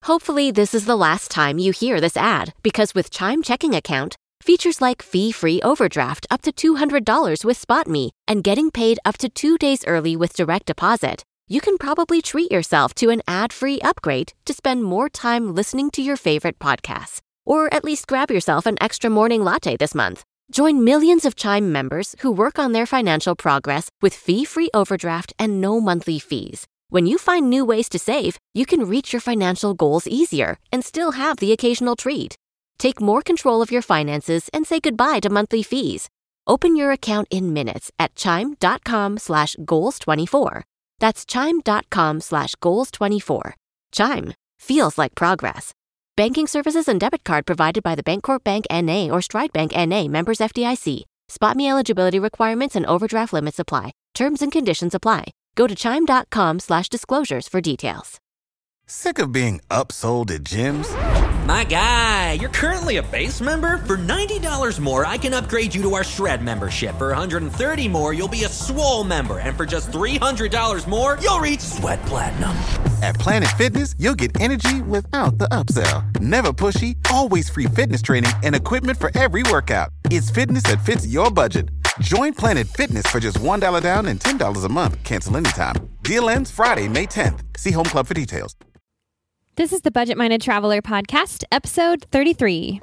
Hopefully, this is the last time you hear this ad, because with Chime Checking Account, features like fee-free overdraft up to $200 with SpotMe and getting paid up to 2 days early with direct deposit, you can probably treat yourself to an ad-free upgrade to spend more time listening to your favorite podcasts. Or at least grab yourself an extra morning latte this month. Join millions of Chime members who work on their financial progress with fee-free overdraft and no monthly fees. When you find new ways to save, you can reach your financial goals easier and still have the occasional treat. Take more control of your finances and say goodbye to monthly fees. Open your account in minutes at chime.com/goals24. That's chime.com/goals24. Chime feels like progress. Banking services and debit card provided by the Bancorp Bank N.A. or Stride Bank N.A. members FDIC. SpotMe eligibility requirements and overdraft limits apply. Terms and conditions apply. Go to chime.com/disclosures for details. Sick of being upsold at gyms? My guy, you're currently a base member. For $90 more, I can upgrade you to our Shred membership. For $130 more, you'll be a Swole member. And for just $300 more, you'll reach Sweat Platinum. At Planet Fitness, you'll get energy without the upsell. Never pushy, always free fitness training and equipment for every workout. It's fitness that fits your budget. Join Planet Fitness for just $1 down and $10 a month. Cancel anytime. Deal ends Friday, May 10th. See Home Club for details. This is the Budget Minded Traveler Podcast, episode 33.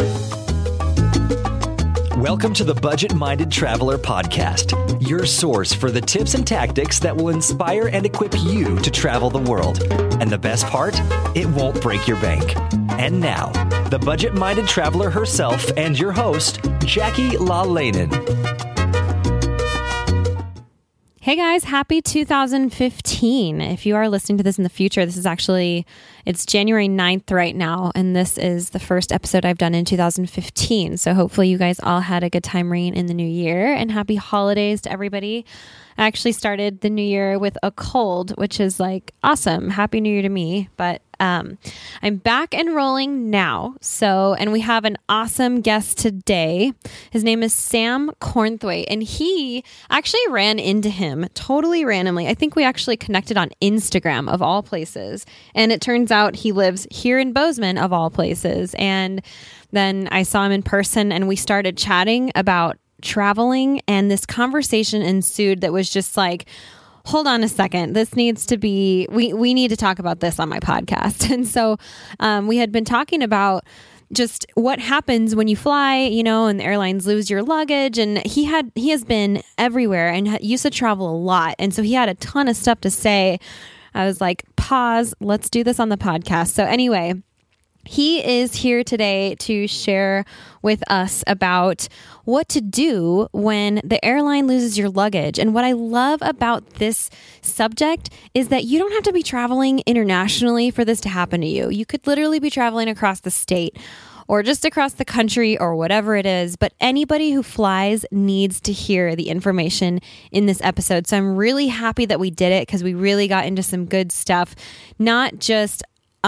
Welcome to the Budget Minded Traveler Podcast, your source for the tips and tactics that will inspire and equip you to travel the world. And the best part, it won't break your bank. And now, the Budget Minded Traveler herself and your host, Jackie LaLanen. Hey guys, happy 2015. If you are listening to this in the future, this is actually, it's January 9th right now, and this is the first episode I've done in 2015. So hopefully you guys all had a good time ringing in the new year, and happy holidays to everybody. I actually started the new year with a cold, which is like awesome. Happy New Year to me. But I'm back and rolling now. And we have an awesome guest today. His name is Sam Cornthwaite, and he actually ran into him totally randomly. I think we actually connected on Instagram of all places. And it turns out he lives here in Bozeman of all places. And then I saw him in person and we started chatting about traveling, and this conversation ensued that was just like, hold on a second, this needs to be, we need to talk about this on my podcast. And so we had been talking about just what happens when you fly, and the airlines lose your luggage. And he has been everywhere and used to travel a lot. And so he had a ton of stuff to say. I was like, pause, let's do this on the podcast. So anyway, he is here today to share with us about what to do when the airline loses your luggage. And what I love about this subject is that you don't have to be traveling internationally for this to happen to you. You could literally be traveling across the state or just across the country or whatever it is. But anybody who flies needs to hear the information in this episode. So I'm really happy that we did it because we really got into some good stuff, not just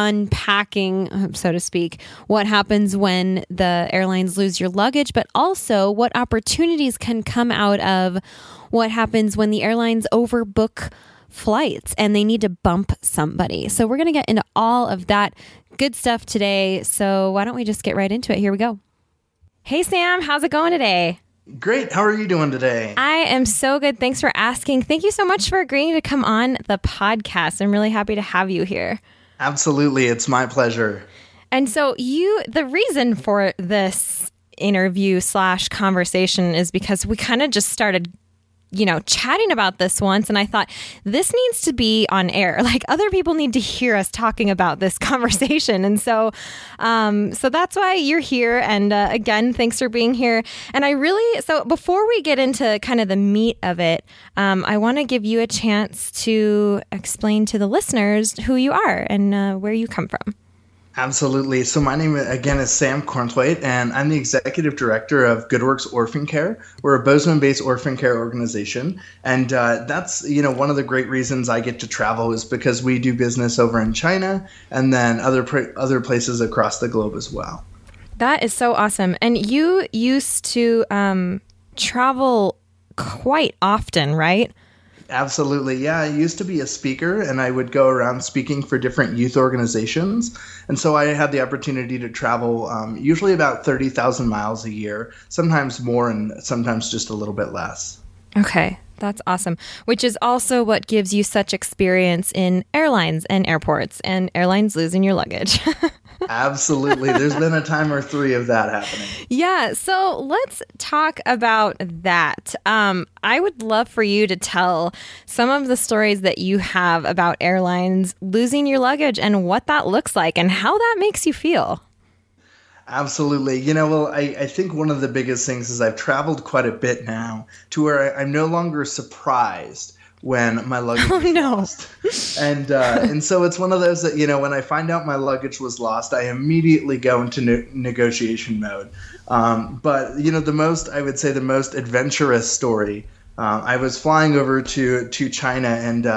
unpacking, so to speak, what happens when the airlines lose your luggage, but also what opportunities can come out of what happens when the airlines overbook flights and they need to bump somebody. So we're going to get into all of that good stuff today. So why don't we just get right into it? Here we go. Hey, Sam, how's it going today? Great. How are you doing today? I am so good. Thanks for asking. Thank you so much for agreeing to come on the podcast. I'm really happy to have you here. Absolutely. It's my pleasure. And so the reason for this interview / conversation is because we kind of just started, chatting about this once. And I thought this needs to be on air. Like other people need to hear us talking about this conversation. And so that's why you're here. And again, thanks for being here. And so before we get into kind of the meat of it, I want to give you a chance to explain to the listeners who you are and where you come from. Absolutely. So my name, again, is Sam Cornthwaite, and I'm the Executive Director of GoodWorks Orphan Care. We're a Bozeman-based orphan care organization, and that's, one of the great reasons I get to travel is because we do business over in China and then other places across the globe as well. That is so awesome. And you used to travel quite often, right? Absolutely. Yeah, I used to be a speaker, and I would go around speaking for different youth organizations. And so I had the opportunity to travel usually about 30,000 miles a year, sometimes more and sometimes just a little bit less. Okay, that's awesome. Which is also what gives you such experience in airlines and airports and airlines losing your luggage. Absolutely. There's been a time or three of that happening. Yeah. So let's talk about that. I would love for you to tell some of the stories that you have about airlines losing your luggage and what that looks like and how that makes you feel. Absolutely. Well, I think one of the biggest things is I've traveled quite a bit now to where I'm no longer surprised when my luggage was lost. And so it's one of those that, when I find out my luggage was lost, I immediately go into negotiation mode. But, I would say the most adventurous story, I was flying over to China, and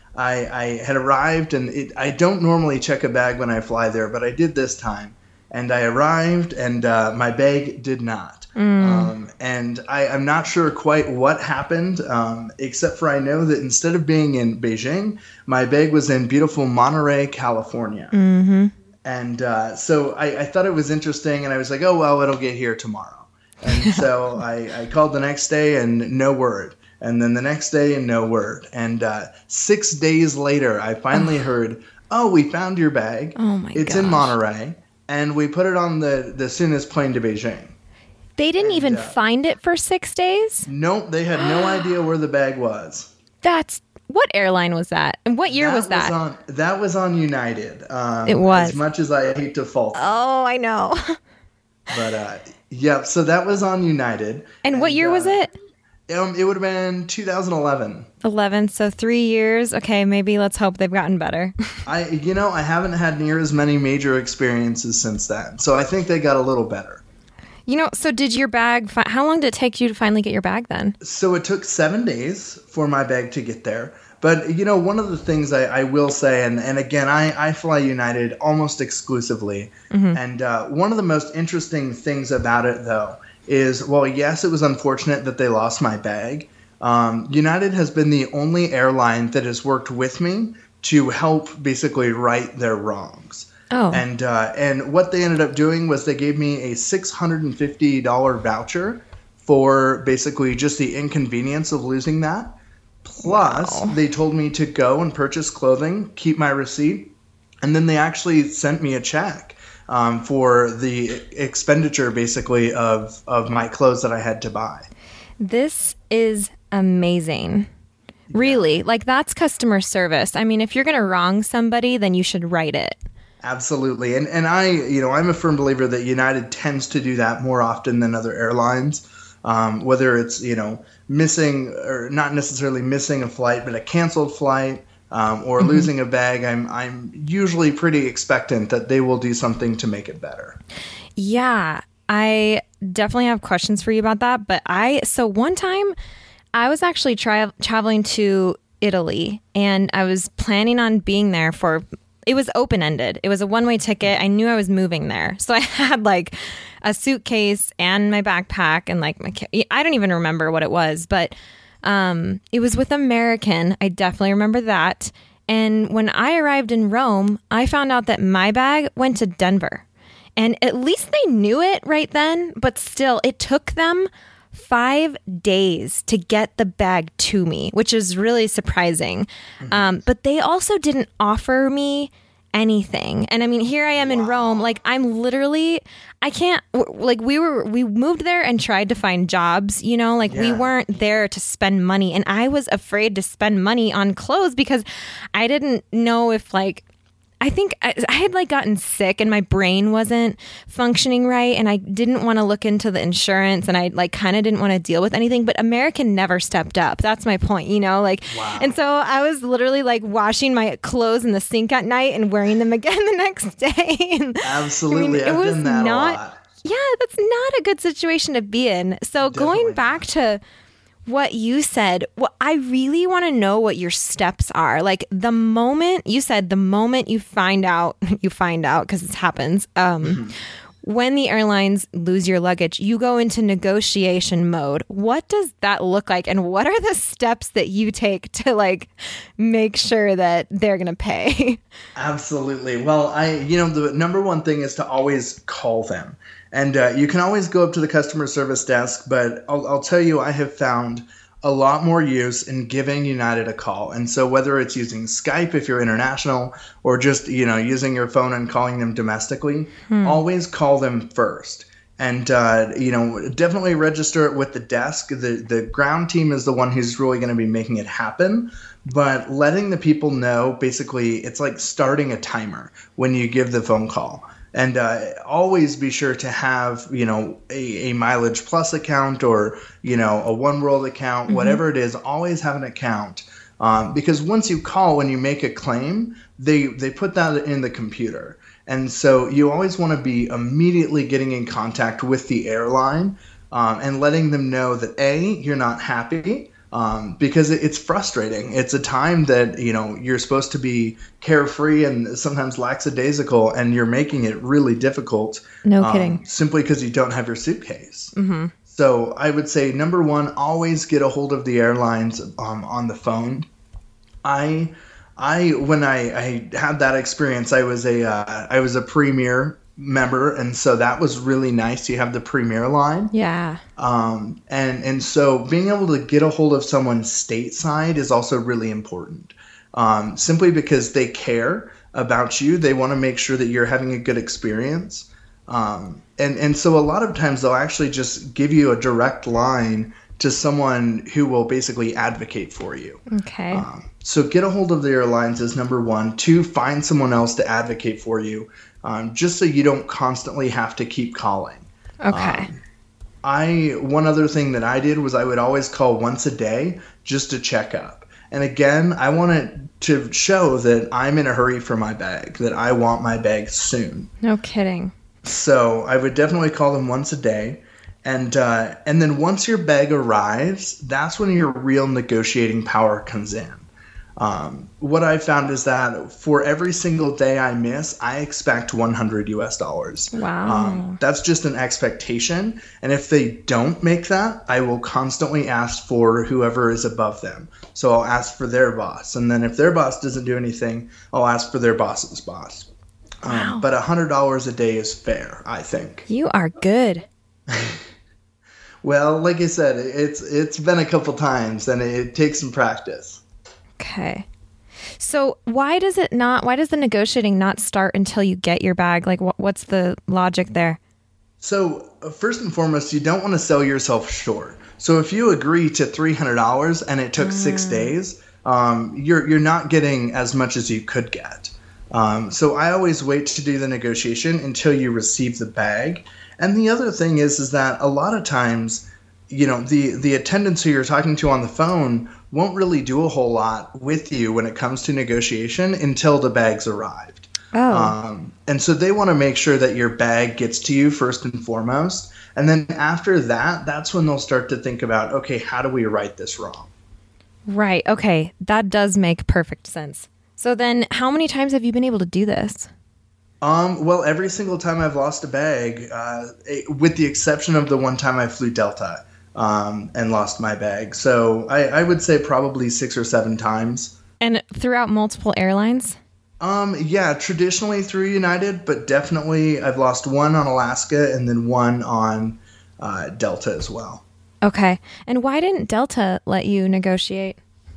I had arrived, and I don't normally check a bag when I fly there, but I did this time. And I arrived, and my bag did not. And I'm not sure quite what happened, except for I know that instead of being in Beijing, my bag was in beautiful Monterey, California. Mm-hmm. And so I thought it was interesting, and I was like, oh, well, it'll get here tomorrow. And so I called the next day, and no word. And then the next day, and no word. And 6 days later, I finally heard, oh, we found your bag. Oh, my It's gosh. in Monterey. And we put it on the soonest plane to Beijing. They didn't even find it for 6 days? Nope, they had no idea where the bag was. What airline was that? And what year was that? That was on United. It was. As much as I hate to fault them. Oh, I know. But, yeah, so that was on United. And what year was it? It would have been 2011. 11, so 3 years. Okay, maybe let's hope they've gotten better. I haven't had near as many major experiences since then. So I think they got a little better. So did your bag, how long did it take you to finally get your bag then? So it took 7 days for my bag to get there. But, one of the things I will say, and again, I fly United almost exclusively. Mm-hmm. And one of the most interesting things about it, though, is, well, yes, it was unfortunate that they lost my bag. United has been the only airline that has worked with me to help basically right their wrongs. Oh. And what they ended up doing was they gave me a $650 voucher for basically just the inconvenience of losing that. Plus, They told me to go and purchase clothing, keep my receipt, and then they actually sent me a check for the expenditure, basically, of my clothes that I had to buy. This is amazing. Really? Like, that's customer service. I mean, if you're going to wrong somebody, then you should write it. Absolutely. And I'm a firm believer that United tends to do that more often than other airlines. Whether it's, missing or not necessarily missing a flight, but a canceled flight, or losing a bag, I'm usually pretty expectant that they will do something to make it better. Yeah, I definitely have questions for you about that. But so one time I was actually traveling to Italy, and I was planning on being there it was open-ended. It was a one-way ticket. I knew I was moving there. So I had like a suitcase and my backpack and like I don't even remember what it was, but it was with American. I definitely remember that. And when I arrived in Rome, I found out that my bag went to Denver. And at least they knew it right then, but still it took them 5 days to get the bag to me, which is really surprising. But they also didn't offer me anything. And I mean, here I am in Rome, like I'm literally, I can't, like we moved there and tried to find jobs, we weren't there to spend money. And I was afraid to spend money on clothes because I didn't know if I think I had gotten sick and my brain wasn't functioning right, and I didn't want to look into the insurance, and I kind of didn't want to deal with anything, but American never stepped up. That's my point, Wow. And so I was literally washing my clothes in the sink at night and wearing them again the next day. And, absolutely. I've done that a lot. Yeah, that's not a good situation to be in. So definitely going back to what you said, I really want to know what your steps are. Like the moment you find out, because it happens, when the airlines lose your luggage, you go into negotiation mode. What does that look like? And what are the steps that you take to like make sure that they're going to pay? Absolutely. Well, the number one thing is to always call them. And you can always go up to the customer service desk, but I'll tell you, I have found a lot more use in giving United a call. And so whether it's using Skype if you're international or just, using your phone and calling them domestically, always call them first. And, definitely register it with the desk. The ground team is the one who's really going to be making it happen. But letting the people know, basically, it's like starting a timer when you give the phone call. And always be sure to have, a Mileage Plus account or, a One World account, whatever it is, always have an account. Because once you call, when you make a claim, they put that in the computer. And so you always want to be immediately getting in contact with the airline and letting them know that, A, you're not happy. Because it's frustrating. It's a time that, you're supposed to be carefree and sometimes lackadaisical, and you're making it really difficult. No kidding. Simply because you don't have your suitcase. Mm-hmm. So I would say, number one, always get a hold of the airlines on the phone. When I had that experience, I was a Premier member, and so that was really nice. You have the Premier line. Yeah. And so being able to get a hold of someone stateside is also really important. Simply because they care about you. They want to make sure that you're having a good experience. And so a lot of times they'll actually just give you a direct line to someone who will basically advocate for you. Okay. So get a hold of the airlines is number one. Two, find someone else to advocate for you, just so you don't constantly have to keep calling. Okay. One other thing that I did was I would always call once a day just to check up. And again, I wanted to show that I'm in a hurry for my bag, that I want my bag soon. No kidding. So I would definitely call them once a day. And then once your bag arrives, that's when your real negotiating power comes in. What I found is that for every single day I miss, I expect $100. Wow. That's just an expectation. And if they don't make that, I will constantly ask for whoever is above them. So I'll ask for their boss. And then if their boss doesn't do anything, I'll ask for their boss's boss. Wow. But $100 a day is fair, I think. You are good. Well, like I said, it's been a couple times, and it takes some practice. Okay. So why does the negotiating not start until you get your bag? Like, what's the logic there? So first and foremost, you don't want to sell yourself short. So if you agree to $300 and it took 6 days, you're not getting as much as you could get. So I always wait to do the negotiation until you receive the bag. And the other thing is that a lot of times, the attendants who you're talking to on the phone won't really do a whole lot with you when it comes to negotiation until the bag's arrived. Oh. And so they want to make sure that your bag gets to you first and foremost. And then after that, that's when they'll start to think about, okay, how do we right this wrong? Right. Okay. That does make perfect sense. So then how many times have you been able to do this? Well, every single time I've lost a bag, with the exception of the one time I flew Delta and lost my bag. So I would say probably 6 or 7 times. And throughout multiple airlines? Yeah, traditionally through United, but definitely I've lost one on Alaska and then one on Delta as well. Okay. And why didn't Delta let you negotiate?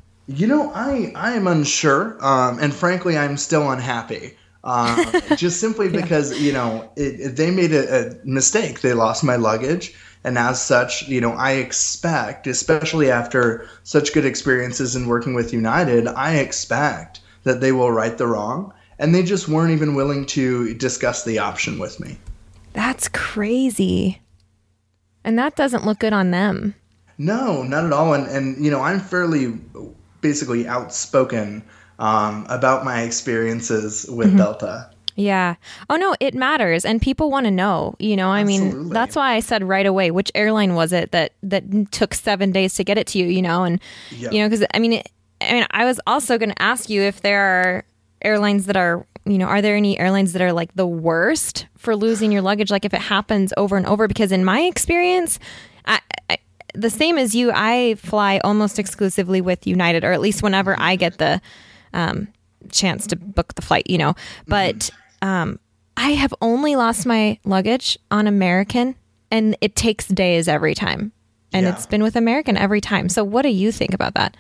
I am unsure. And frankly, I'm still unhappy. Just simply because, they made a mistake. They lost my luggage. And as such, I expect, especially after such good experiences in working with United, I expect that they will right the wrong. And they just weren't even willing to discuss the option with me. That's crazy. And that doesn't look good on them. No, not at all. And I'm fairly basically outspoken about my experiences with Delta. Yeah. Oh, no, it matters. And people want to know, I mean, that's why I said right away, which airline was it that took 7 days to get it to you, and, because I was also going to ask you if there are airlines that are, are there any airlines that are like the worst for losing your luggage? Like if it happens over and over, because in my experience, the same as you, I fly almost exclusively with United, or at least whenever I get the chance to book the flight, but I have only lost my luggage on American, and it takes days every time. And it's been with American every time. So what do you think about that?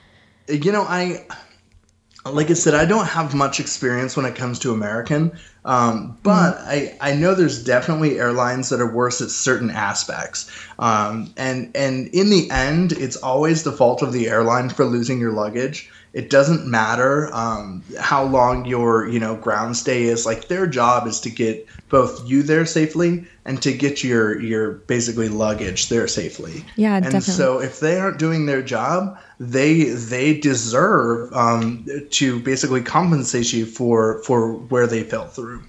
Like I said, I don't have much experience when it comes to American, but I know there's definitely airlines that are worse at certain aspects. And in the end, it's always the fault of the airline for losing your luggage. It doesn't matter how long your ground stay is. Like, their job is to get both you there safely and to get your basically luggage there safely. Yeah, and definitely. So if they aren't doing their job, they deserve to basically compensate you for where they fell through.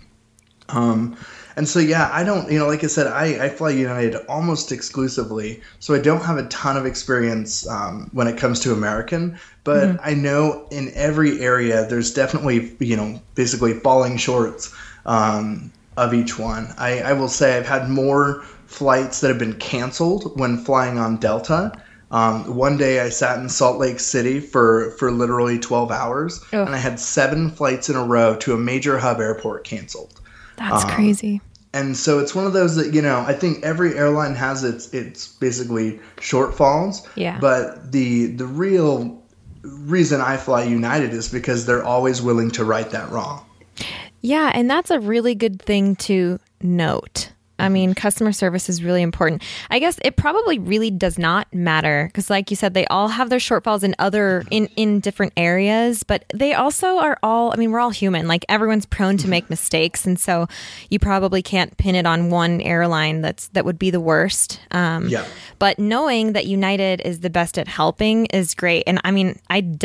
And so, I don't, like I said, I fly United almost exclusively, so I don't have a ton of experience when it comes to American, but I know in every area there's definitely, basically falling shorts of each one. I will say I've had more flights that have been canceled when flying on Delta. One day I sat in Salt Lake City for literally 12 hours, and I had 7 flights in a row to a major hub airport canceled. That's crazy. And so it's one of those that, I think every airline has its basically shortfalls. Yeah. But the real reason I fly United is because they're always willing to right that wrong. Yeah, and that's a really good thing to note. I mean, customer service is really important. I guess it probably really does not matter because, like you said, they all have their shortfalls in different areas, but they also are all, I mean, we're all human. Like, everyone's prone to make mistakes, and so you probably can't pin it on one airline that would be the worst. But knowing that United is the best at helping is great. And I mean,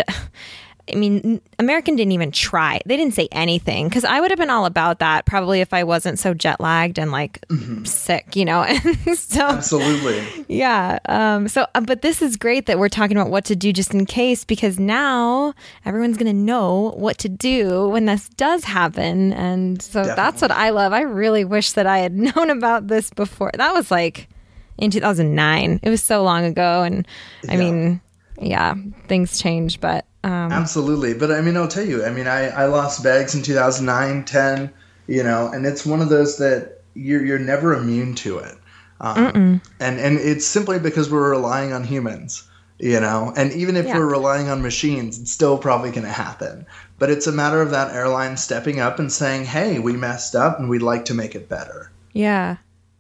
American didn't even try. They didn't say anything, because I would have been all about that probably if I wasn't so jet lagged and sick, So, absolutely. Yeah. But this is great that we're talking about what to do just in case, because now everyone's going to know what to do when this does happen. And so That's what I love. I really wish that I had known about this before. That was in 2009. It was so long ago. And I mean, things change, but absolutely. But I mean, I'll tell you, I lost bags in 2009, 10, and it's one of those that you're never immune to it. And it's simply because we're relying on humans, and even if we're relying on machines, it's still probably going to happen. But it's a matter of that airline stepping up and saying, hey, we messed up and we'd like to make it better. Yeah.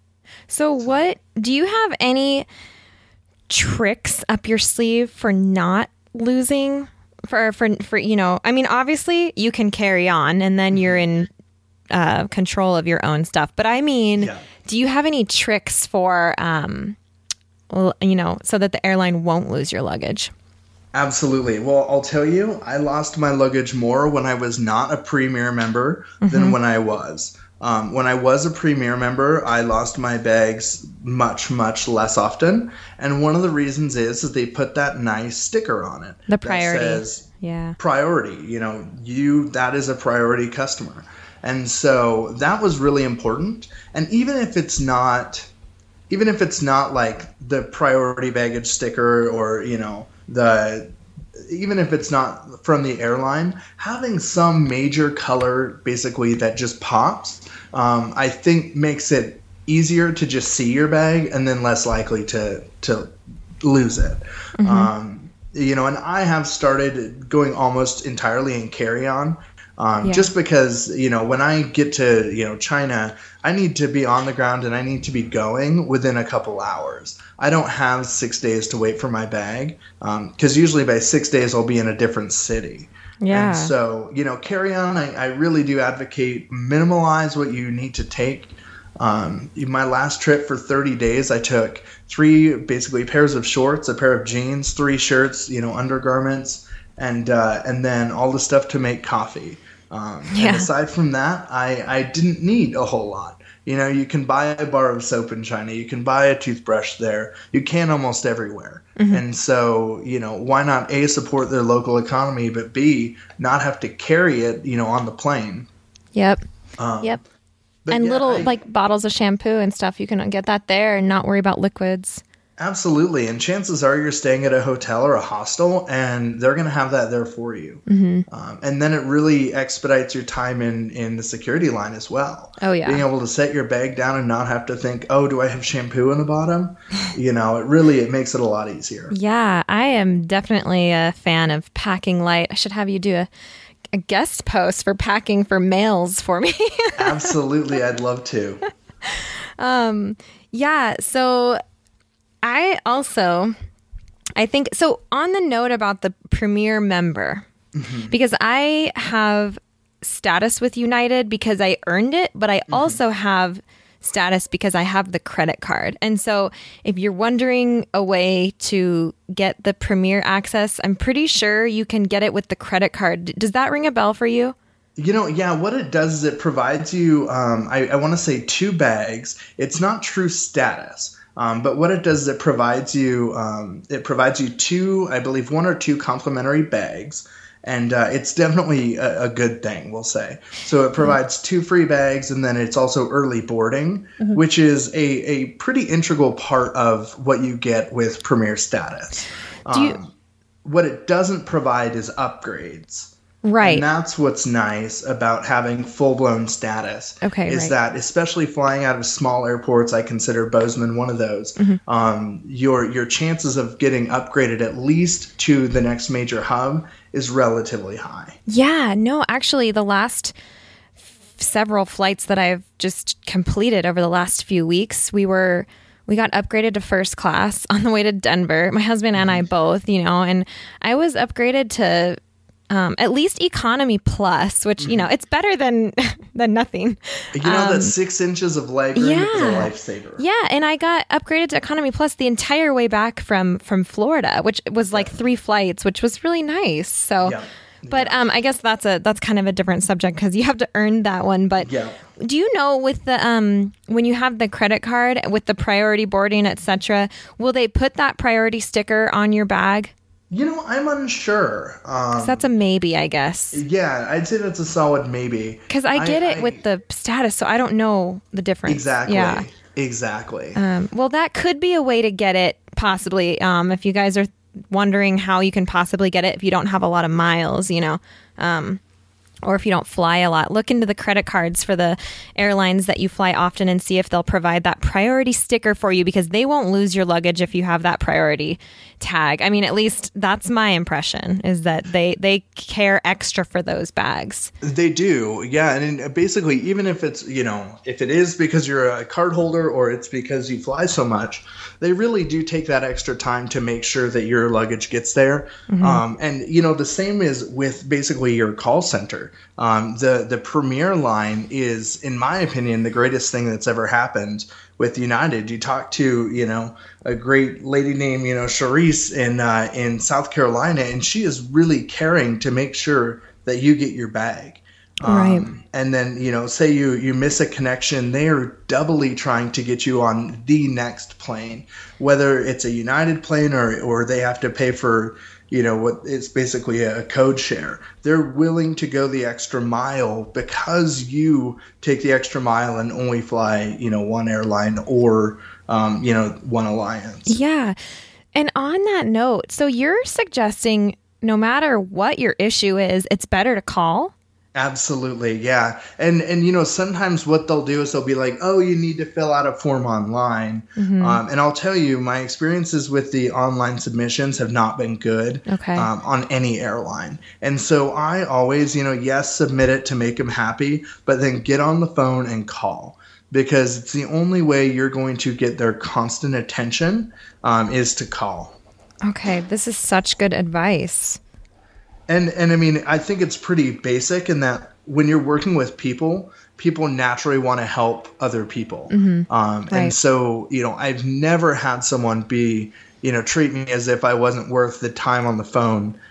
So do you have any tricks up your sleeve for not losing? For obviously you can carry on and then you're in control of your own stuff. But I mean, do you have any tricks for, so that the airline won't lose your luggage? Absolutely. Well, I'll tell you, I lost my luggage more when I was not a Premier member than when I was. When I was a Premier member, I lost my bags much, much less often. And one of the reasons is they put that nice sticker on it. The priority. That says priority. That is a priority customer. And so that was really important. And even if it's not like the priority baggage sticker or, even if it's not from the airline, having some major color basically that just pops, I think makes it easier to just see your bag and then less likely to lose it. And I have started going almost entirely in carry-on. Just because, when I get to, China, I need to be on the ground and I need to be going within a couple hours. I don't have 6 days to wait for my bag because usually by 6 days I'll be in a different city. Yeah. And so, carry on. I really do advocate minimalize what you need to take. My last trip for 30 days, I took 3 basically pairs of shorts, a pair of jeans, 3 shirts, undergarments, and then all the stuff to make coffee. And aside from that, I didn't need a whole lot. You can buy a bar of soap in China. You can buy a toothbrush there. You can almost everywhere. And so, why not A, support their local economy, but B, not have to carry it, on the plane. Yep. Yep. And little bottles of shampoo and stuff, you can get that there and not worry about liquids. Absolutely. And chances are you're staying at a hotel or a hostel and they're going to have that there for you. And then it really expedites your time in the security line as well. Oh, yeah. Being able to set your bag down and not have to think, oh, do I have shampoo in the bottom? It makes it a lot easier. Yeah, I am definitely a fan of packing light. I should have you do a guest post for packing for males for me. Absolutely. I'd love to. Yeah. So I think, so on the note about the Premier member, because I have status with United because I earned it, but I also have status because I have the credit card. And so if you're wondering a way to get the Premier access, I'm pretty sure you can get it with the credit card. Does that ring a bell for you? Yeah, what it does is it provides you, I want to say 2 bags. It's not true status. But what it does is it provides you 2, I believe 1 or 2 complimentary bags. And it's definitely a good thing, we'll say. So it provides 2 free bags, and then it's also early boarding, which is a pretty integral part of what you get with Premier status. What it doesn't provide is upgrades. Right. And that's what's nice about having full-blown status. That especially flying out of small airports, I consider Bozeman one of those, your chances of getting upgraded at least to the next major hub is relatively high. Yeah, no, actually the last several flights that I've just completed over the last few weeks, we got upgraded to first class on the way to Denver, my husband and I both, and I was upgraded to at least economy plus, which, it's better than nothing. That 6 inches of legroom is a lifesaver. Yeah. And I got upgraded to economy plus the entire way back from Florida, which was like 3 flights, which was really nice. So, but I guess that's kind of a different subject because you have to earn that one. But do you know with the, when you have the credit card with the priority boarding, etc., will they put that priority sticker on your bag? I'm unsure. That's a maybe, I guess. Yeah, I'd say that's a solid maybe. Because I get it with the status, so I don't know the difference. Exactly. Yeah. Exactly. Well, that could be a way to get it, possibly, if you guys are wondering how you can possibly get it if you don't have a lot of miles, or if you don't fly a lot. Look into the credit cards for the airlines that you fly often and see if they'll provide that priority sticker for you, because they won't lose your luggage if you have that priority tag. I mean, at least that's my impression, is that they care extra for those bags. They do. Yeah. And basically, even if it's, if it is because you're a card holder or it's because you fly so much, they really do take that extra time to make sure that your luggage gets there. And, the same is with basically your call center. The Premier line is, in my opinion, the greatest thing that's ever happened with United. You talk to, a great lady named, Charisse in South Carolina, and she is really caring to make sure that you get your bag. Right. And then, say you miss a connection, they are doubly trying to get you on the next plane, whether it's a United plane or they have to pay for, what is basically a code share. They're willing to go the extra mile because you take the extra mile and only fly, one airline or, one alliance. Yeah. And on that note, so you're suggesting no matter what your issue is, it's better to call? Absolutely, yeah. And sometimes what they'll do is they'll be like, oh, you need to fill out a form online. And I'll tell you, my experiences with the online submissions have not been good on any airline. And so I always, yes, submit it to make them happy, but then get on the phone and call. Because it's the only way you're going to get their constant attention is to call. Okay, this is such good advice. And I mean, I think it's pretty basic in that when you're working with people naturally want to help other people. And so, I've never had someone treat me as if I wasn't worth the time on the phone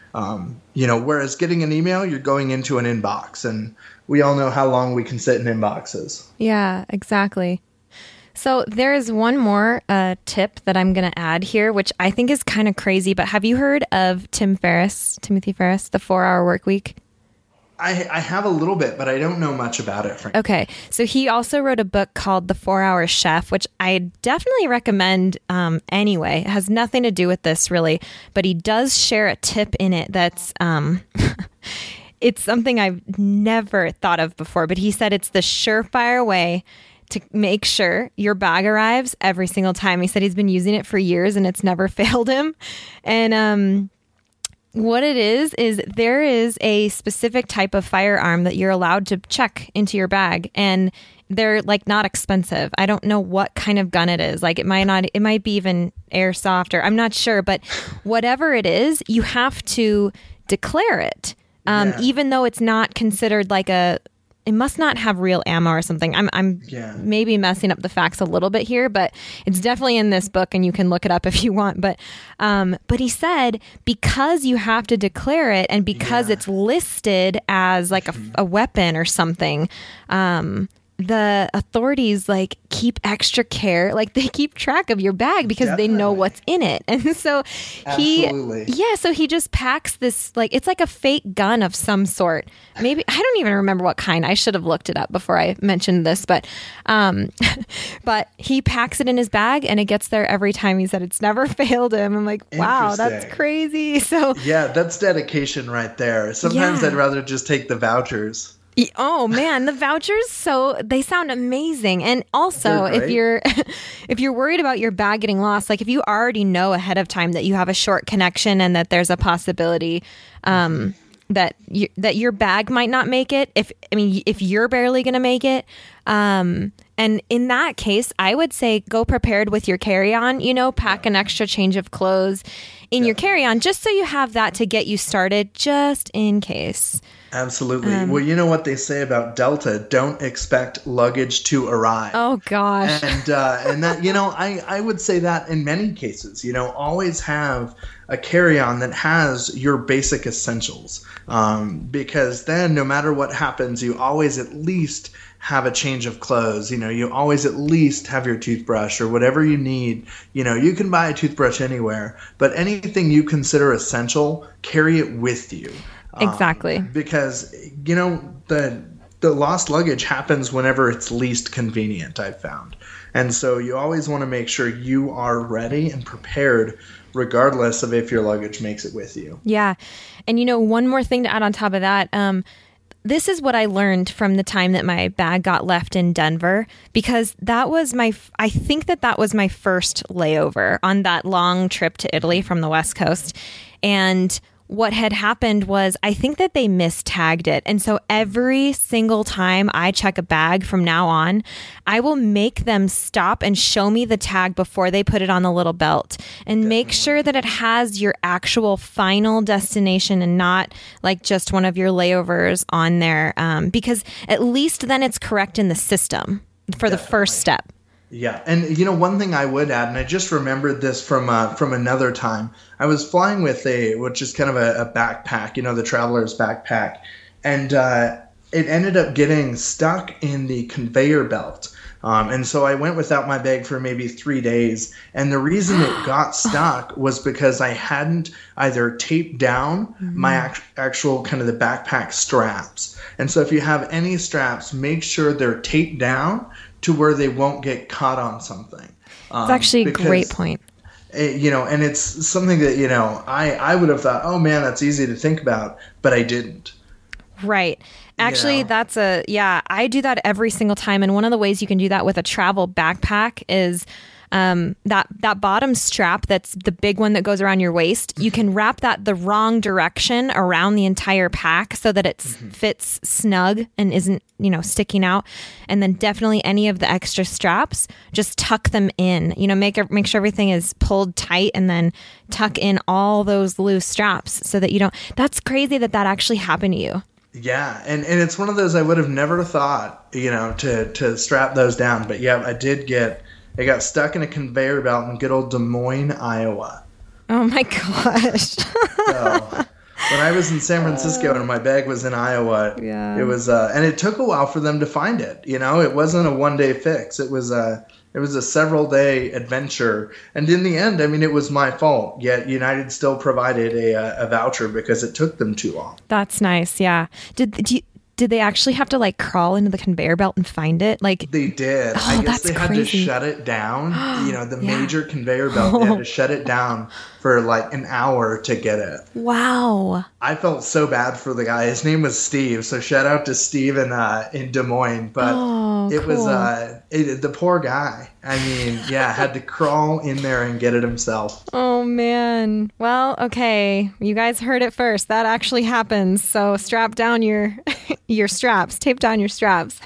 Whereas getting an email, you're going into an inbox, and we all know how long we can sit in inboxes. Yeah, exactly. So there is one more tip that I'm going to add here, which I think is kind of crazy, but have you heard of Timothy Ferriss, the 4-Hour Workweek? I have a little bit, but I don't know much about it. Frankly. Okay. So he also wrote a book called The 4-Hour Chef, which I definitely recommend anyway. It has nothing to do with this really, but he does share a tip in it that's, it's something I've never thought of before, but he said it's the surefire way to make sure your bag arrives every single time. He said he's been using it for years and it's never failed him. And, what it is there is a specific type of firearm that you're allowed to check into your bag, and they're like not expensive. I don't know what kind of gun it is. Like it might be even airsoft, or I'm not sure, but whatever it is, you have to declare it. Even though it's not considered like it must not have real ammo or something. I'm maybe messing up the facts a little bit here, but it's definitely in this book and you can look it up if you want. But he said, because you have to declare it and because it's listed as like a weapon or something, the authorities like keep extra care, like they keep track of your bag because they know what's in it. And so he just packs this, like, it's like a fake gun of some sort. Maybe, I don't even remember what kind. I should have looked it up before I mentioned this, but he packs it in his bag and it gets there every time. He said it's never failed him. I'm like, wow, that's crazy. So yeah, that's dedication right there. Sometimes I'd rather just take the vouchers. Oh man, the vouchers, so they sound amazing. And also if you're worried about your bag getting lost, like if you already know ahead of time that you have a short connection and that there's a possibility that your bag might not make it, if you're barely going to make it, and in that case, I would say go prepared with your carry-on, pack an extra change of clothes in your carry-on just so you have that to get you started just in case. Absolutely. Well, you know what they say about Delta, don't expect luggage to arrive. Oh gosh. And that, I would say that in many cases, always have a carry-on that has your basic essentials. Because then no matter what happens, you always at least have a change of clothes. You always at least have your toothbrush or whatever you need. You can buy a toothbrush anywhere, but anything you consider essential, carry it with you. Exactly. Because, the lost luggage happens whenever it's least convenient, I've found. And so you always want to make sure you are ready and prepared regardless of if your luggage makes it with you. Yeah. And, one more thing to add on top of that, this is what I learned from the time that my bag got left in Denver, because I think that was my first layover on that long trip to Italy from the West Coast. And what had happened was I think that they mistagged it. And so every single time I check a bag from now on, I will make them stop and show me the tag before they put it on the little belt and make sure that it has your actual final destination and not like just one of your layovers on there. Because at least then it's correct in the system for the first step. Yeah. And, one thing I would add, and I just remembered this from another time, I was flying with which is kind of a backpack, the traveler's backpack. And it ended up getting stuck in the conveyor belt. And so I went without my bag for maybe 3 days. And the reason it got stuck was because I hadn't either taped down my actual kind of the backpack straps. And so if you have any straps, make sure they're taped down to where they won't get caught on something. It's actually a great point. And it's something that, I would have thought, oh man, that's easy to think about, but I didn't. Right. Actually, I do that every single time. And one of the ways you can do that with a travel backpack is that bottom strap, that's the big one that goes around your waist. You can wrap that the wrong direction around the entire pack so that it fits snug and isn't, sticking out. And then definitely any of the extra straps, just tuck them in, make sure everything is pulled tight and then tuck in all those loose straps so that you don't, that's crazy that actually happened to you. Yeah. And it's one of those I would have never thought, to strap those down. But yeah, I got stuck in a conveyor belt in good old Des Moines, Iowa. Oh my gosh. When I was in San Francisco and my bag was in Iowa, it was, and it took a while for them to find it. You know, it wasn't a one-day fix. It was a several-day adventure. And in the end, I mean, it was my fault. Yet United still provided a voucher because it took them too long. That's nice. Yeah. Did they actually have to like crawl into the conveyor belt and find it? Like they did. I guess they had to shut it down. You know, the major conveyor belt, they had to shut it down for like an hour to get it. Wow. I felt so bad for the guy. His name was Steve. So shout out to Steve in Des Moines. But it was the poor guy. I mean, yeah, had to crawl in there and get it himself. Oh, man. Well, okay. You guys heard it first. That actually happens. So strap down your straps. Tape down your straps.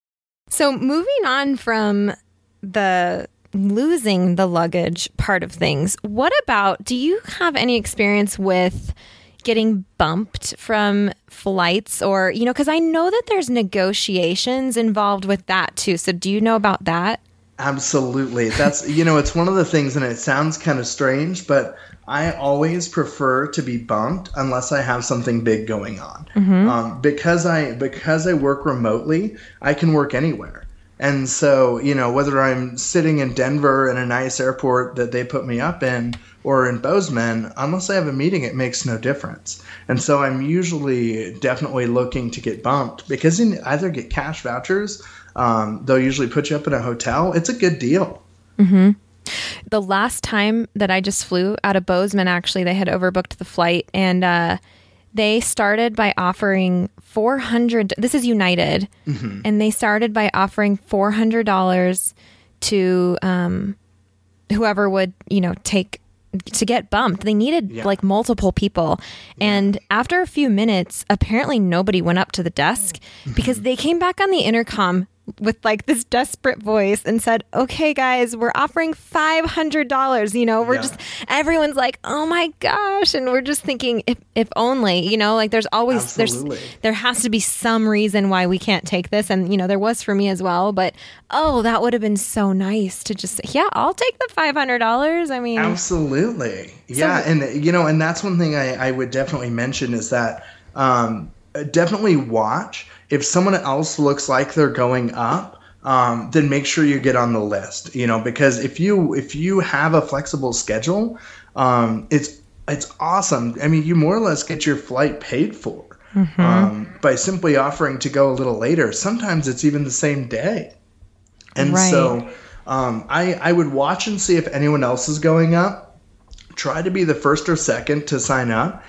So moving on from the losing the luggage part of things, what about, do you have any experience with getting bumped from flights or, you know, because I know that there's negotiations involved with that too. So do you know about that? Absolutely. That's, you know, it's one of the things, and it sounds kind of strange, but I always prefer to be bumped unless I have something big going on. Mm-hmm. Because I work remotely, I can work anywhere. And so, you know, whether I'm sitting in Denver in a nice airport that they put me up in or in Bozeman, unless I have a meeting, it makes no difference. And so I'm usually definitely looking to get bumped because you either get cash vouchers, they'll usually put you up in a hotel. It's a good deal. Mm-hmm. The last time that I just flew out of Bozeman, actually, they had overbooked the flight and they started by offering $400. This is United. Mm-hmm. And they started by offering $400 to whoever would, you know, take to get bumped. They needed like multiple people. And after a few minutes, apparently nobody went up to the desk because they came back on the intercom with like this desperate voice and said, okay, guys, we're offering $500. You know, we're just, everyone's like, oh my gosh. And we're just thinking if only, you know, like there's always, there has to be some reason why we can't take this. And, you know, there was for me as well, but that would have been so nice to just, I'll take the $500. I mean, absolutely. Yeah. And, you know, and that's one thing I would definitely mention is that, definitely watch. If someone else looks like they're going up, then make sure you get on the list, you know, because if you have a flexible schedule, it's awesome. I mean, you more or less get your flight paid for by simply offering to go a little later. Sometimes it's even the same day. And so I would watch and see if anyone else is going up. Try to be the first or second to sign up.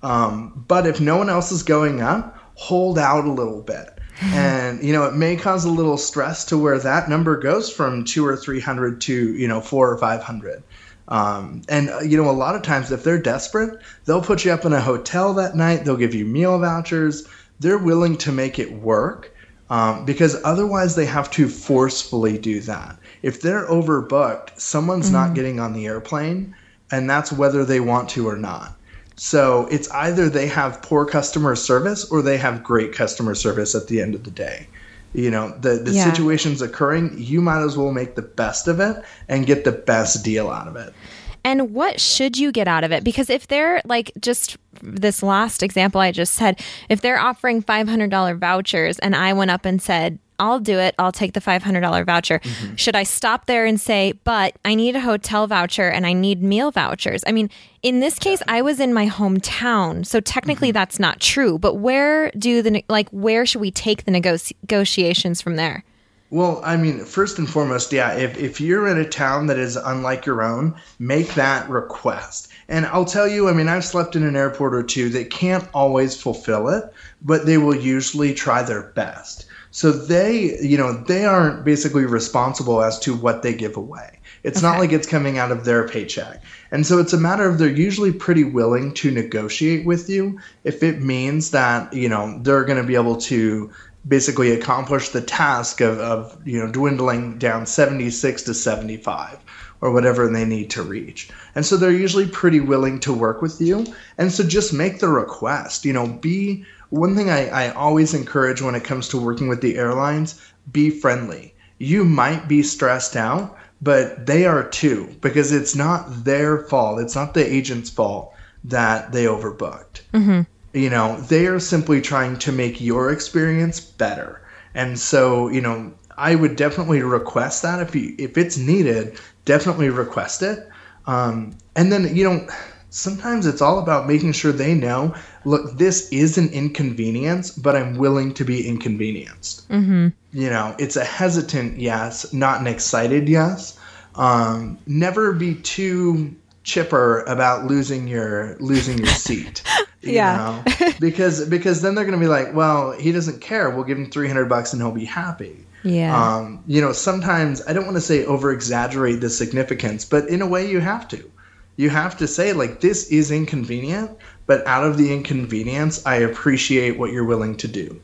But if no one else is going up, hold out a little bit. And, you know, it may cause a little stress to where that number goes from 200 or 300 to, you know, 400 or 500. And, you know, a lot of times if they're desperate, they'll put you up in a hotel that night. They'll give you meal vouchers. They're willing to make it work because otherwise they have to forcefully do that. If they're overbooked, someone's not getting on the airplane, and that's whether they want to or not. So it's either they have poor customer service or they have great customer service at the end of the day. You know, the situation's occurring, you might as well make the best of it and get the best deal out of it. And what should you get out of it? Because if they're like just this last example I just said, if they're offering $500 vouchers and I went up and said, I'll do it. I'll take the $500 voucher. Mm-hmm. Should I stop there and say, but I need a hotel voucher and I need meal vouchers? I mean, in this case, I was in my hometown, so technically that's not true. But where should we take the negotiations from there? Well, I mean, first and foremost, if you're in a town that is unlike your own, make that request. And I'll tell you, I mean, I've slept in an airport or two that can't always fulfill it, but they will usually try their best. So they aren't basically responsible as to what they give away. It's not like it's coming out of their paycheck. And so it's a matter of they're usually pretty willing to negotiate with you if it means that, you know, they're going to be able to basically accomplish the task of you know, dwindling down 76 to 75 or whatever they need to reach. And so they're usually pretty willing to work with you. And so just make the request, you know, one thing I always encourage when it comes to working with the airlines, be friendly. You might be stressed out, but they are too, because it's not their fault. It's not the agent's fault that they overbooked. You know, they are simply trying to make your experience better. And so, you know, I would definitely request that if it's needed, definitely request it. And then, you know, sometimes it's all about making sure they know, look, this is an inconvenience, but I'm willing to be inconvenienced. You know, it's a hesitant yes, not an excited yes. Never be too chipper about losing your seat. You know? because then they're going to be like, well, he doesn't care. We'll give him $300 and he'll be happy. Yeah. You know, sometimes I don't want to say over exaggerate the significance, but in a way you have to. You have to say, like, this is inconvenient, but out of the inconvenience, I appreciate what you're willing to do.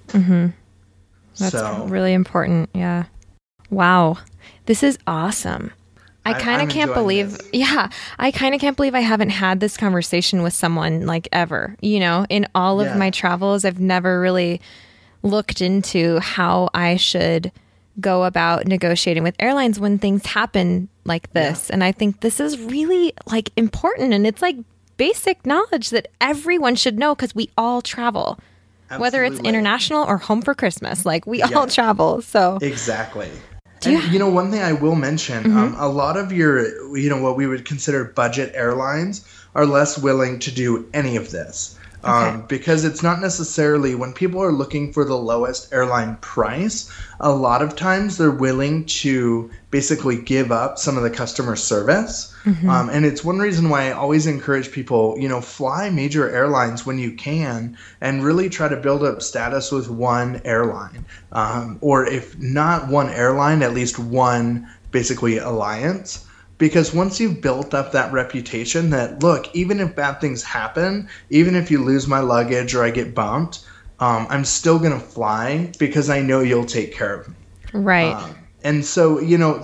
That's really important. Yeah. Wow. This is awesome. I kind of can't believe, I kind of can't believe I haven't had this conversation with someone like ever. You know, in all of my travels, I've never really looked into how I should go about negotiating with airlines when things happen like this. And I think this is really like important, and it's like basic knowledge that everyone should know because we all travel. Absolutely. Whether it's international or home for Christmas, like we all travel. So exactly. And, you know, one thing I will mention, a lot of your, you know, what we would consider budget airlines are less willing to do any of this. Because it's not necessarily, when people are looking for the lowest airline price, a lot of times they're willing to basically give up some of the customer service. And it's one reason why I always encourage people, you know, fly major airlines when you can and really try to build up status with one airline. Or if not one airline, at least one basically alliance. Because once you've built up that reputation that, look, even if bad things happen, even if you lose my luggage or I get bumped, I'm still going to fly because I know you'll take care of me. Right. And so, you know,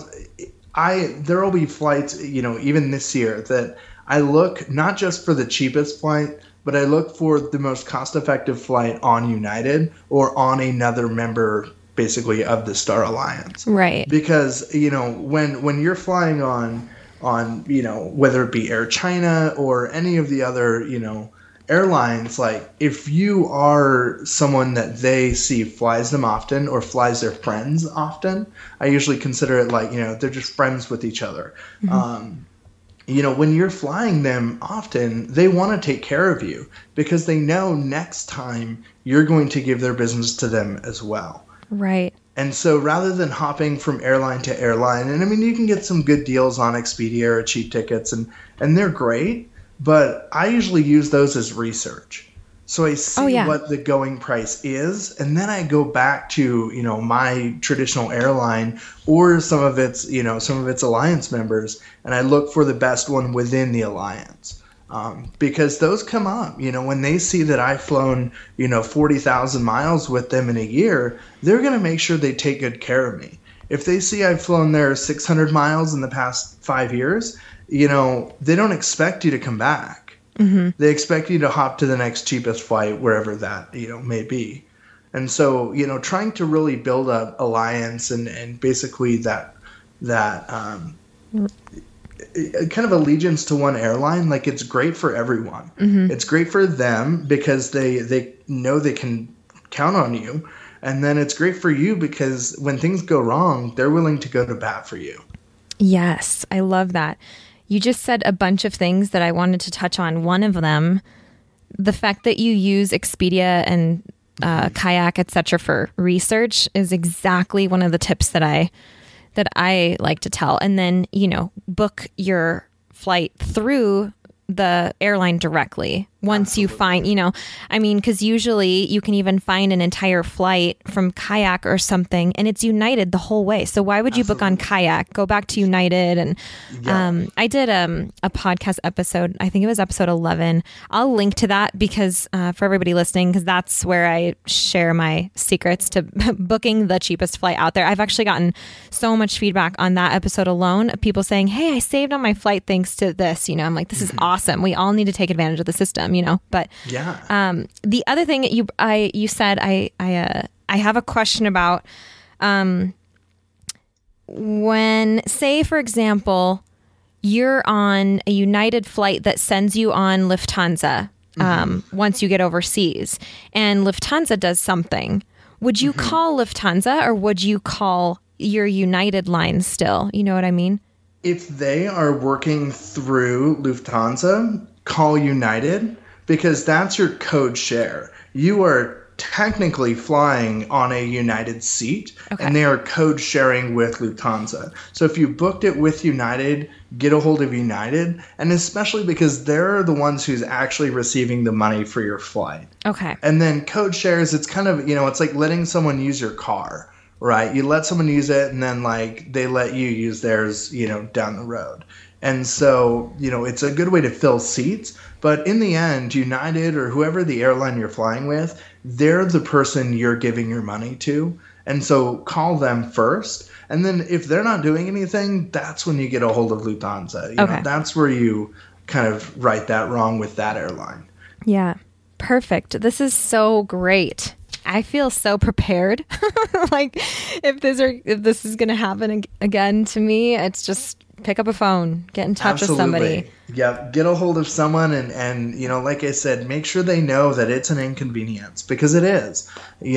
there will be flights, you know, even this year that I look not just for the cheapest flight, but I look for the most cost-effective flight on United or on another member basically of the Star Alliance. Right. Because, you know, when you're flying on, you know, whether it be Air China or any of the other, you know, airlines, like if you are someone that they see flies them often or flies their friends often, I usually consider it like, you know, they're just friends with each other. You know, when you're flying them often, they want to take care of you because they know next time you're going to give their business to them as well. Right. And so rather than hopping from airline to airline, and I mean, you can get some good deals on Expedia or cheap tickets, and they're great, but I usually use those as research. So I see what the going price is, and then I go back to, you know, my traditional airline or some of its alliance members, and I look for the best one within the alliance. Because those come up, you know, when they see that I've flown, you know, 40,000 miles with them in a year, they're going to make sure they take good care of me. If they see I've flown there 600 miles in the past 5 years, you know, they don't expect you to come back. They expect you to hop to the next cheapest flight, wherever that, you know, may be. And so, you know, trying to really build up alliance and basically that kind of allegiance to one airline, like it's great for everyone. It's great for them because they know they can count on you. And then it's great for you because when things go wrong, they're willing to go to bat for you. Yes, I love that. You just said a bunch of things that I wanted to touch on. One of them, the fact that you use Expedia and Kayak, etc. for research is exactly one of the tips that I like to tell. And then, you know, book your flight through the airline directly once you find, you know, I mean, because usually you can even find an entire flight from Kayak or something and it's United the whole way. So why would you book on Kayak? Go back to United. And I did a podcast episode, I think it was episode 11. I'll link to that because for everybody listening, because that's where I share my secrets to booking the cheapest flight out there. I've actually gotten so much feedback on that episode alone. People saying, hey, I saved on my flight thanks to this. You know, I'm like, this is awesome. We all need to take advantage of the system. You know, but the other thing you said, I have a question about when, say, for example, you're on a United flight that sends you on Lufthansa once you get overseas, and Lufthansa does something. Would you call Lufthansa, or would you call your United line still? You know what I mean? If they are working through Lufthansa, call United, because that's your code share. You are technically flying on a United seat, and they are code sharing with Lufthansa. So if you booked it with United, get a hold of United, and especially because they're the ones who's actually receiving the money for your flight. Okay. And then code shares, it's kind of, it's like letting someone use your car, right? You let someone use it, and then like they let you use theirs, down the road. And so, it's a good way to fill seats. But in the end, United or whoever the airline you're flying with, they're the person you're giving your money to. And so call them first. And then if they're not doing anything, that's when you get a hold of Lufthansa. That's where you kind of right that wrong with that airline. Yeah. Perfect. This is so great. I feel so prepared. Like if this is going to happen again to me, it's just pick up a phone, get in touch with somebody. Yeah, get a hold of someone and like I said, make sure they know that it's an inconvenience, because it is.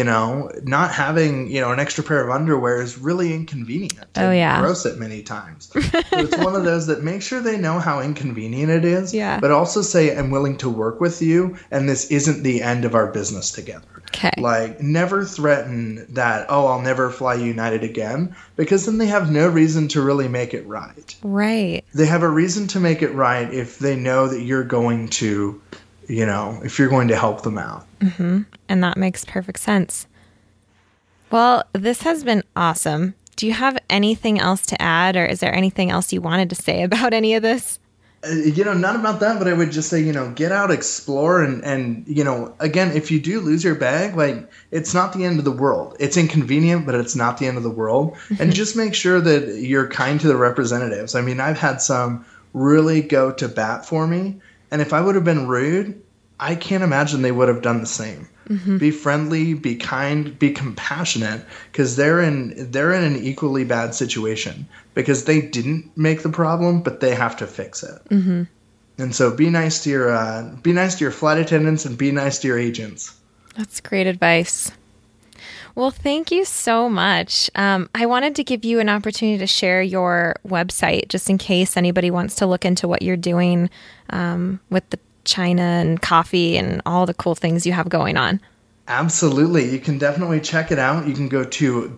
Not having, an extra pair of underwear is really inconvenient. Gross it many times. So it's one of those that make sure they know how inconvenient it is, but also say, I'm willing to work with you, and this isn't the end of our business together. Okay. Like, never threaten that, I'll never fly United again, because then they have no reason to really make it right. Right. They have a reason to make it right if they know that you're going to, if you're going to help them out. Mm-hmm. And that makes perfect sense. Well, this has been awesome. Do you have anything else to add, or is there anything else you wanted to say about any of this? Not about that, but I would just say, get out, explore, and again, if you do lose your bag, like, it's not the end of the world. It's inconvenient, but it's not the end of the world. And just make sure that you're kind to the representatives. I mean, I've had some really go to bat for me, and if I would have been rude, I can't imagine they would have done the same. Mm-hmm. Be friendly, be kind, be compassionate, because they're in an equally bad situation, because they didn't make the problem, but they have to fix it. Mm-hmm. And so be nice to your flight attendants, and be nice to your agents. That's great advice. Well, thank you so much. I wanted to give you an opportunity to share your website, just in case anybody wants to look into what you're doing with the China and coffee and all the cool things you have going on. Absolutely. You can definitely check it out. You can go to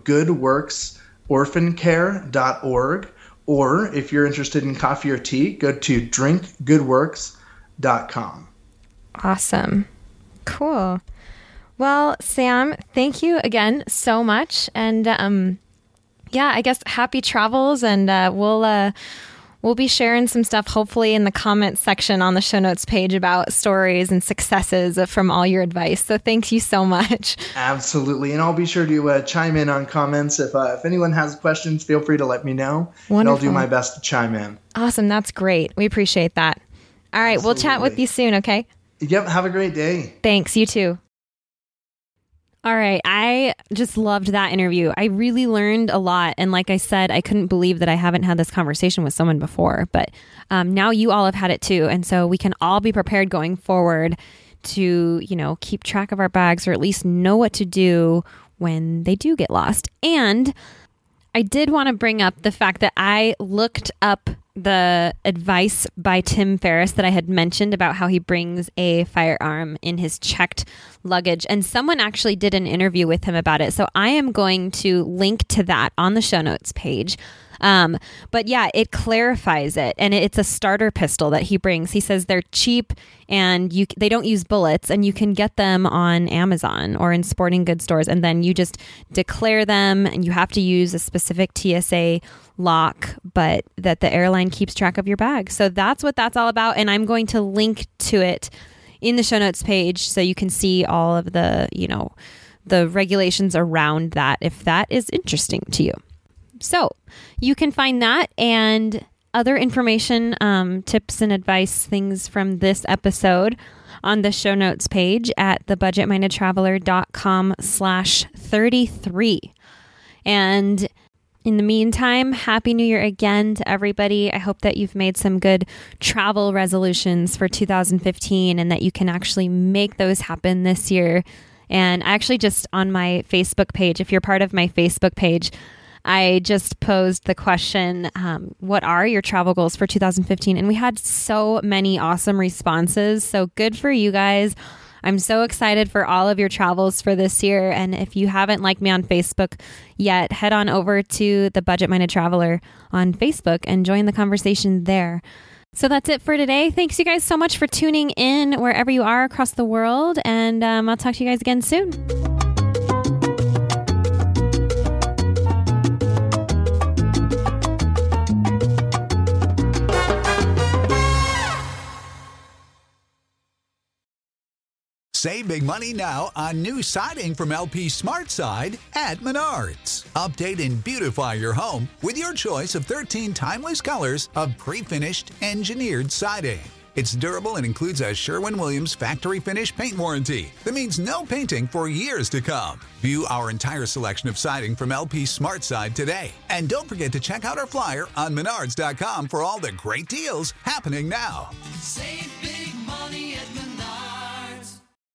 goodworksorphancare.org, or if you're interested in coffee or tea, go to drinkgoodworks.com. Awesome. Cool. Well, Sam, thank you again so much. And I guess happy travels, and we'll be sharing some stuff, hopefully, in the comments section on the show notes page about stories and successes from all your advice. So thank you so much. Absolutely. And I'll be sure to chime in on comments. If anyone has questions, feel free to let me know. Wonderful. And I'll do my best to chime in. Awesome. That's great. We appreciate that. All right. Absolutely. We'll chat with you soon, okay? Yep. Have a great day. Thanks. You too. All right. I just loved that interview. I really learned a lot. And like I said, I couldn't believe that I haven't had this conversation with someone before. But now you all have had it too. And so we can all be prepared going forward to, keep track of our bags, or at least know what to do when they do get lost. And I did want to bring up the fact that I looked up the advice by Tim Ferriss that I had mentioned about how he brings a firearm in his checked luggage. And someone actually did an interview with him about it. So I am going to link to that on the show notes page. But yeah, it clarifies it. And it's a starter pistol that he brings. He says they're cheap and they don't use bullets, and you can get them on Amazon or in sporting goods stores. And then you just declare them, and you have to use a specific TSA lock, but that the airline keeps track of your bag. So that's what that's all about. And I'm going to link to it in the show notes page so you can see all of the, the regulations around that, if that is interesting to you. So you can find that and other information, tips and advice, things from this episode on the show notes page at thebudgetmindedtraveler.com/33. And In the meantime, Happy New Year again to everybody. I hope that you've made some good travel resolutions for 2015 and that you can actually make those happen this year. And actually just on my Facebook page, if you're part of my Facebook page, I just posed the question, what are your travel goals for 2015? And we had so many awesome responses. So good for you guys. I'm so excited for all of your travels for this year. And if you haven't liked me on Facebook yet, head on over to the Budget Minded Traveler on Facebook and join the conversation there. So that's it for today. Thanks you guys so much for tuning in wherever you are across the world. And I'll talk to you guys again soon. Save big money now on new siding from LP SmartSide at Menards. Update and beautify your home with your choice of 13 timeless colors of pre-finished engineered siding. It's durable and includes a Sherwin-Williams factory finish paint warranty that means no painting for years to come. View our entire selection of siding from LP SmartSide today. And don't forget to check out our flyer on Menards.com for all the great deals happening now. Save big